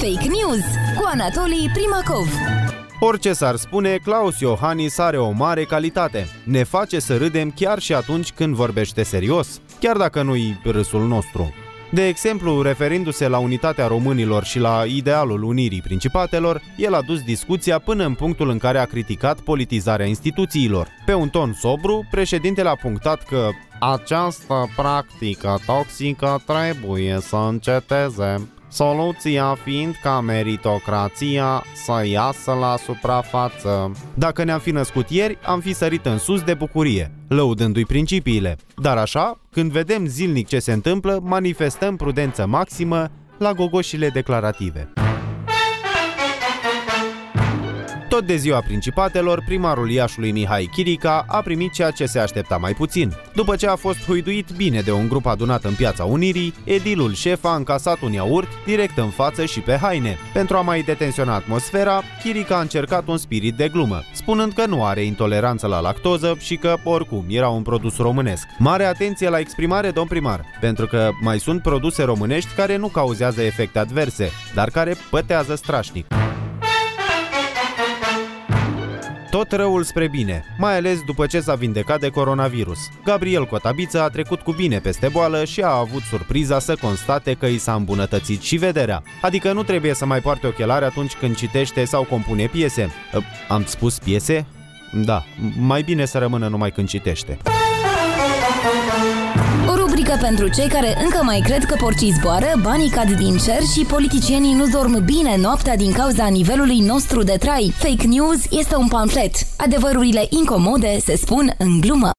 Fake News cu Anatolii Primacov. Orice s-ar spune, Claus Iohannis are o mare calitate. Ne face să râdem chiar și atunci când vorbește serios, chiar dacă nu-i râsul nostru. De exemplu, referindu-se la unitatea românilor și la idealul unirii principatelor, el a dus discuția până în punctul în care a criticat politizarea instituțiilor. Pe un ton sobru, președintele a punctat că această practică toxică trebuie să înceteze, soluția fiind ca meritocrația să iasă la suprafață. Dacă ne-am fi născut ieri, am fi sărit în sus de bucurie, lăudându-i principiile. Dar așa, când vedem zilnic ce se întâmplă, manifestăm prudență maximă la gogoșile declarative. Tot de ziua principatelor, primarul Iașului Mihai Chirica a primit ceea ce se aștepta mai puțin. După ce a fost huiduit bine de un grup adunat în Piața Unirii, edilul șef a încasat un iaurt direct în față și pe haine. Pentru a mai detensiona atmosfera, Chirica a încercat un spirit de glumă, spunând că nu are intoleranță la lactoză și că, oricum, era un produs românesc. Mare atenție la exprimare, domn primar, pentru că mai sunt produse românești care nu cauzează efecte adverse, dar care pătează strașnic. Tot răul spre bine, mai ales după ce s-a vindecat de coronavirus. Gabriel Cotabiță a trecut cu bine peste boală și a avut surpriza să constate că i s-a îmbunătățit și vederea. Adică nu trebuie să mai poarte ochelari atunci când citește sau compune piese. Am spus piese? Da, mai bine să rămână numai când citește. O rubrică pentru cei care încă mai cred că porcii zboară, banii cad din cer și politicienii nu dorm bine noaptea din cauza nivelului nostru de trai. Fake News este un pamflet. Adevărurile incomode se spun în glumă.